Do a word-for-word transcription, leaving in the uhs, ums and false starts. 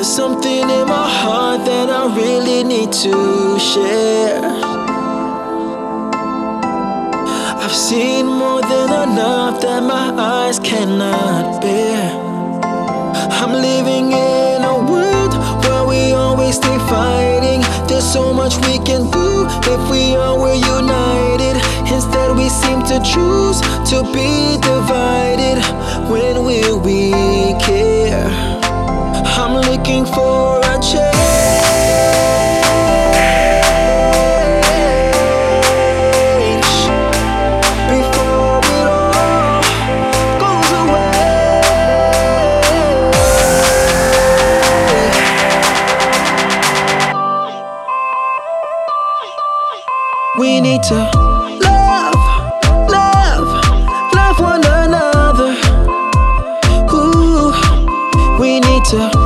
There's something in my heart that I really need to share. I've seen more than enough that my eyes cannot bear. I'm living in a world where we always stay fighting. There's so much we can do if we all were united. Instead we seem to choose to be divided. When will we care? I'm looking for a change before it all goes away. We need to love, love, love one another. Ooh, we need to